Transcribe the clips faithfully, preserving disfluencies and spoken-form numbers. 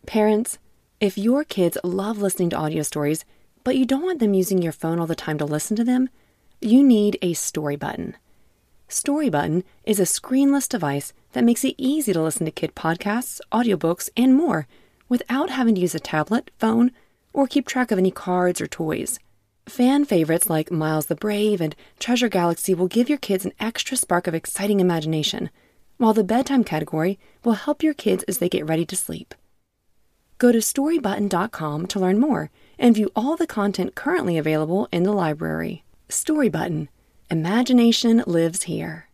Parents, if your kids love listening to audio stories, but you don't want them using your phone all the time to listen to them, you need a Story Button. Story Button is a screenless device that makes it easy to listen to kid podcasts, audiobooks, and more without having to use a tablet, phone, or keep track of any cards or toys. Fan favorites like Miles the Brave and Treasure Galaxy will give your kids an extra spark of exciting imagination, while the bedtime category will help your kids as they get ready to sleep. Go to story button dot com to learn more and view all the content currently available in the library. Story Button. Imagination lives here.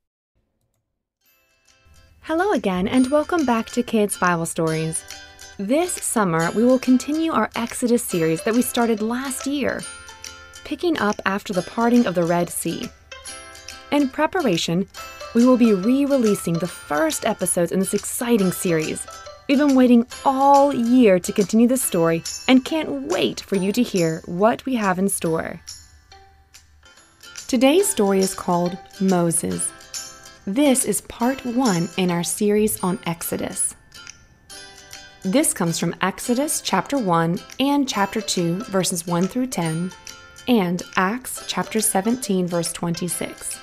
Hello again, and welcome back to Kids Bible Stories. This summer, we will continue our Exodus series that we started last year, picking up after the parting of the Red Sea. In preparation, we will be re-releasing the first episodes in this exciting series. We've been waiting all year to continue this story and can't wait for you to hear what we have in store. Today's story is called Moses. This is part one in our series on Exodus. This comes from Exodus chapter one and chapter two, verses one through ten, and Acts chapter seventeen, verse twenty-six.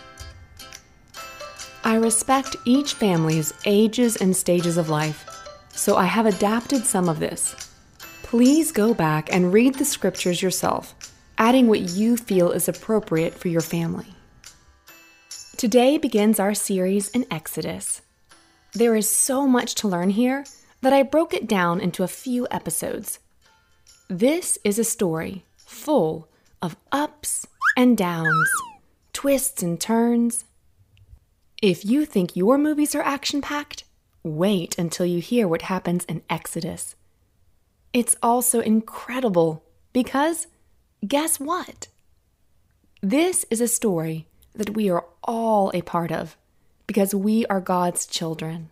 I respect each family's ages and stages of life, so I have adapted some of this. Please go back and read the scriptures yourself, adding what you feel is appropriate for your family. Today begins our series in Exodus. There is so much to learn here that I broke it down into a few episodes. This is a story full of ups and downs, twists and turns. If you think your movies are action-packed, wait until you hear what happens in Exodus. It's also incredible because, guess what? This is a story that we are all a part of because we are God's children.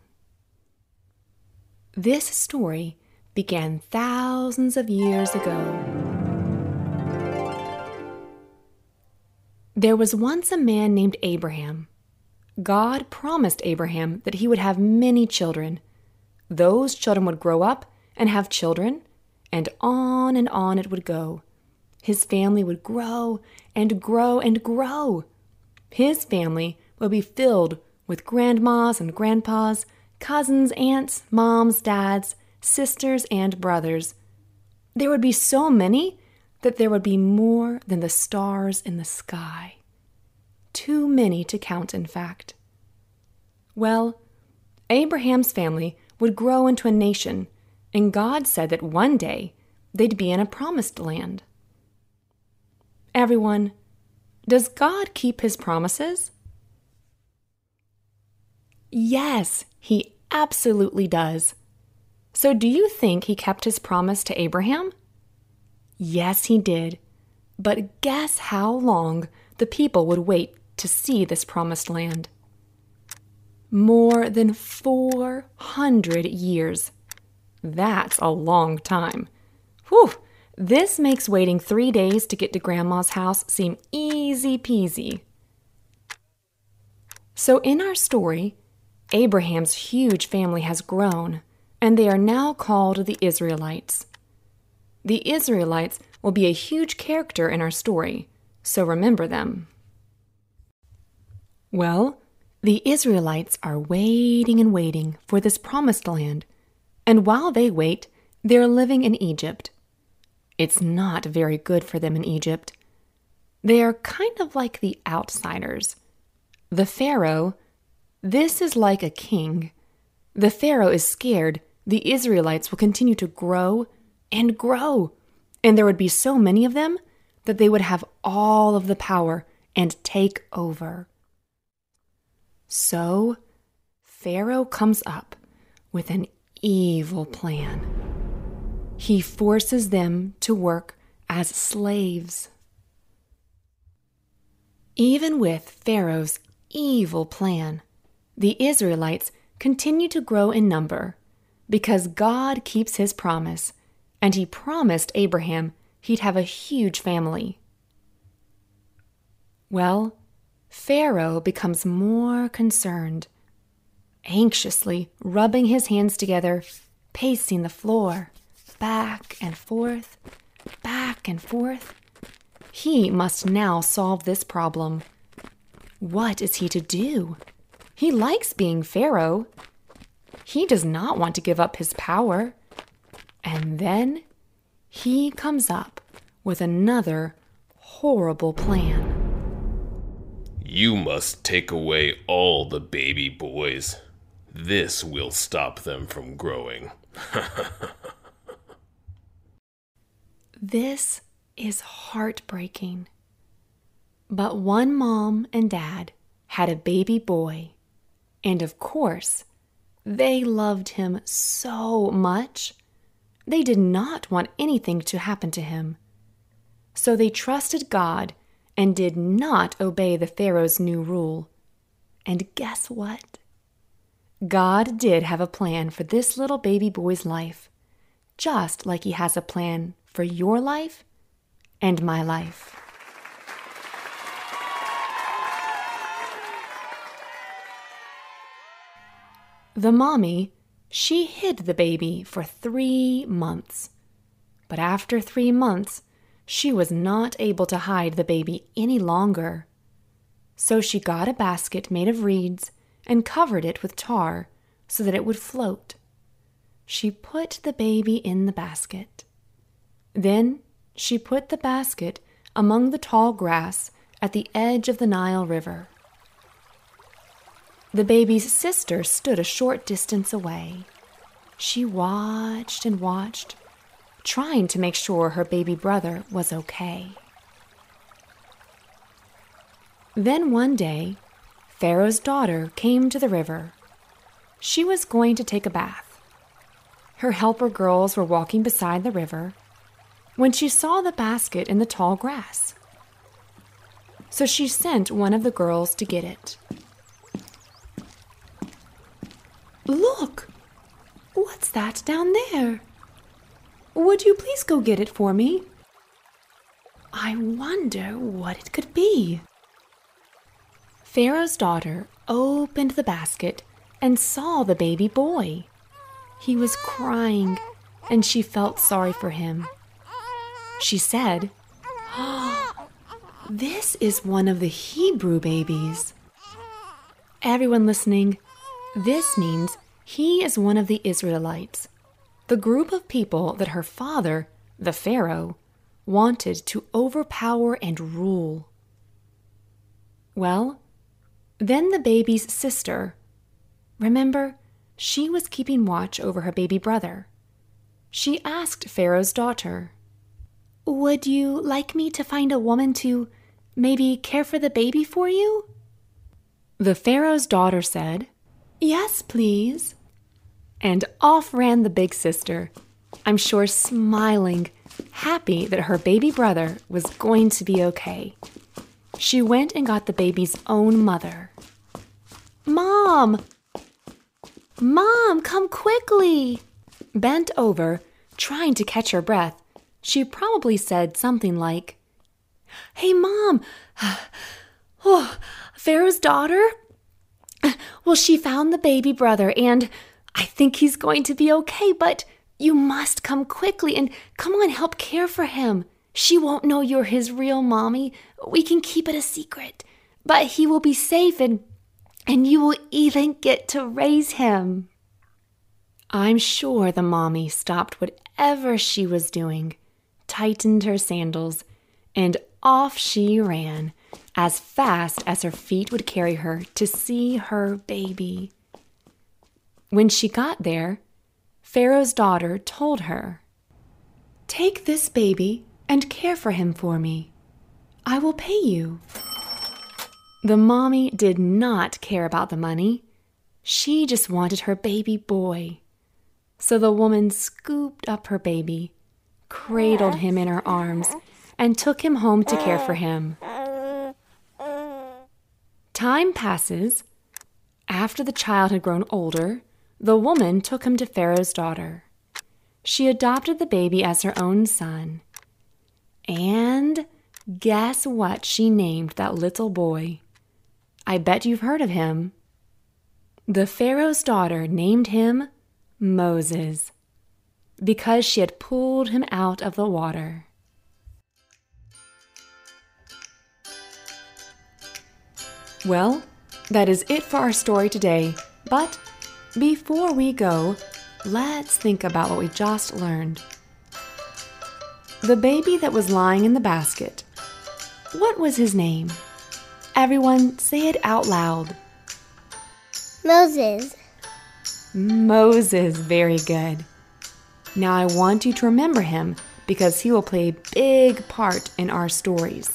This story began thousands of years ago. There was once a man named Abraham. God promised Abraham that he would have many children. Those children would grow up and have children, and on and on it would go. His family would grow and grow and grow. His family would be filled with grandmas and grandpas, cousins, aunts, moms, dads, sisters, and brothers. There would be so many that there would be more than the stars in the sky. Too many to count, in fact. Well, Abraham's family would grow into a nation, and God said that one day they'd be in a promised land. Everyone, does God keep his promises? Yes, he absolutely does. So do you think he kept his promise to Abraham? Yes, he did. But guess how long the people would wait to see this promised land? More than four hundred years. That's a long time. Whew! This makes waiting three days to get to Grandma's house seem easy peasy. So in our story, Abraham's huge family has grown, and they are now called the Israelites. The Israelites will be a huge character in our story, so remember them. Well, the Israelites are waiting and waiting for this promised land, and while they wait, they're living in Egypt. It's not very good for them in Egypt. They are kind of like the outsiders. The Pharaoh, this is like a king. The Pharaoh is scared the Israelites will continue to grow and grow, and there would be so many of them that they would have all of the power and take over. So, Pharaoh comes up with an evil plan. He forces them to work as slaves. Even with Pharaoh's evil plan, the Israelites continue to grow in number because God keeps his promise, and he promised Abraham he'd have a huge family. Well, Pharaoh becomes more concerned. Anxiously rubbing his hands together, pacing the floor, back and forth, back and forth. He must now solve this problem. What is he to do? He likes being Pharaoh. He does not want to give up his power. And then he comes up with another horrible plan. You must take away all the baby boys. This will stop them from growing. This is heartbreaking. But one mom and dad had a baby boy, and of course, they loved him so much. They did not want anything to happen to him. So they trusted God and did not obey the Pharaoh's new rule. And guess what? God did have a plan for this little baby boy's life, just like he has a plan for your life and my life. The mommy, she hid the baby for three months. But after three months, she was not able to hide the baby any longer. So she got a basket made of reeds and covered it with tar so that it would float. She put the baby in the basket. Then she put the basket among the tall grass at the edge of the Nile River. The baby's sister stood a short distance away. She watched and watched, trying to make sure her baby brother was okay. Then one day, Pharaoh's daughter came to the river. She was going to take a bath. Her helper girls were walking beside the river when she saw the basket in the tall grass. So she sent one of the girls to get it. "Look! What's that down there? Would you please go get it for me? I wonder what it could be." Pharaoh's daughter opened the basket and saw the baby boy. He was crying, and she felt sorry for him. She said, "Oh, this is one of the Hebrew babies." Everyone listening, this means he is one of the Israelites, the group of people that her father, the Pharaoh, wanted to overpower and rule. Well, then the baby's sister, remember, she was keeping watch over her baby brother. She asked Pharaoh's daughter, "Would you like me to find a woman to maybe care for the baby for you?" The Pharaoh's daughter said, "Yes, please." And off ran the big sister, I'm sure smiling, happy that her baby brother was going to be okay. She went and got the baby's own mother. "Mom! Mom, come quickly!" Bent over, trying to catch her breath, she probably said something like, "Hey, Mom! Oh, Pharaoh's daughter? Well, she found the baby brother, and I think he's going to be okay, but you must come quickly and come on, help care for him. She won't know you're his real mommy. We can keep it a secret, but he will be safe and, and you will even get to raise him." I'm sure the mommy stopped whatever she was doing, tightened her sandals, and off she ran as fast as her feet would carry her to see her baby. When she got there, Pharaoh's daughter told her, "Take this baby and care for him for me. I will pay you." The mommy did not care about the money. She just wanted her baby boy. So the woman scooped up her baby, cradled him in her arms, and took him home to care for him. Time passes. After the child had grown older, the woman took him to Pharaoh's daughter. She adopted the baby as her own son. And guess what she named that little boy? I bet you've heard of him. The Pharaoh's daughter named him Moses. because she had pulled him out of the water. Well, that is it for our story today, but before we go, let's think about what we just learned. The baby that was lying in the basket, what was his name? Everyone say it out loud. Moses. Moses, very good. Now I want you to remember him because he will play a big part in our stories.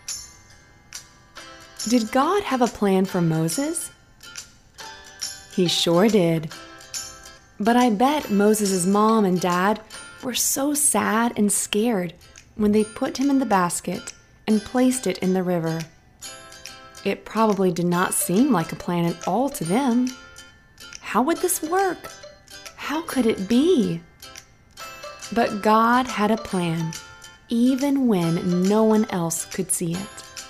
Did God have a plan for Moses? He sure did. But I bet Moses' mom and dad were so sad and scared when they put him in the basket and placed it in the river. It probably did not seem like a plan at all to them. How would this work? How could it be? But God had a plan, even when no one else could see it.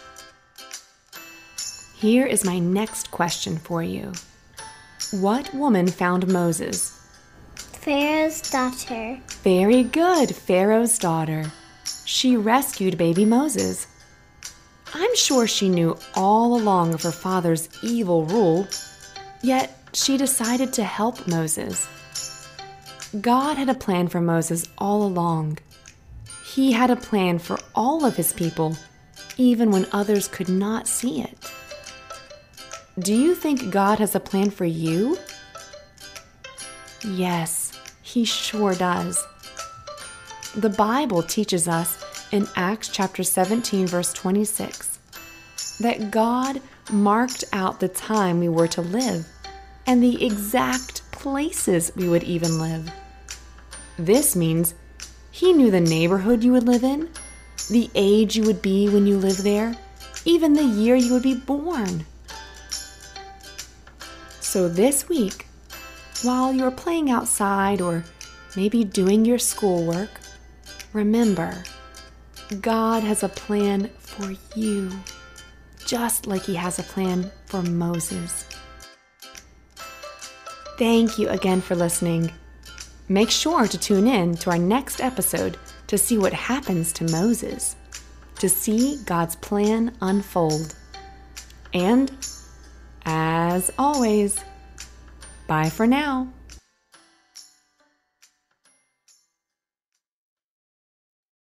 Here is my next question for you. What woman found Moses? Pharaoh's daughter. Very good, Pharaoh's daughter. She rescued baby Moses. I'm sure she knew all along of her father's evil rule, yet she decided to help Moses. God had a plan for Moses all along. He had a plan for all of his people, even when others could not see it. Do you think God has a plan for you? Yes, he sure does. The Bible teaches us in Acts chapter seventeen, verse twenty-six, that God marked out the time we were to live and the exact places we would even live. This means he knew the neighborhood you would live in, the age you would be when you lived there, even the year you would be born. So this week, while you're playing outside or maybe doing your schoolwork, remember, God has a plan for you, just like he has a plan for Moses. Thank you again for listening. Make sure to tune in to our next episode to see what happens to Moses, to see God's plan unfold. And, as always, bye for now.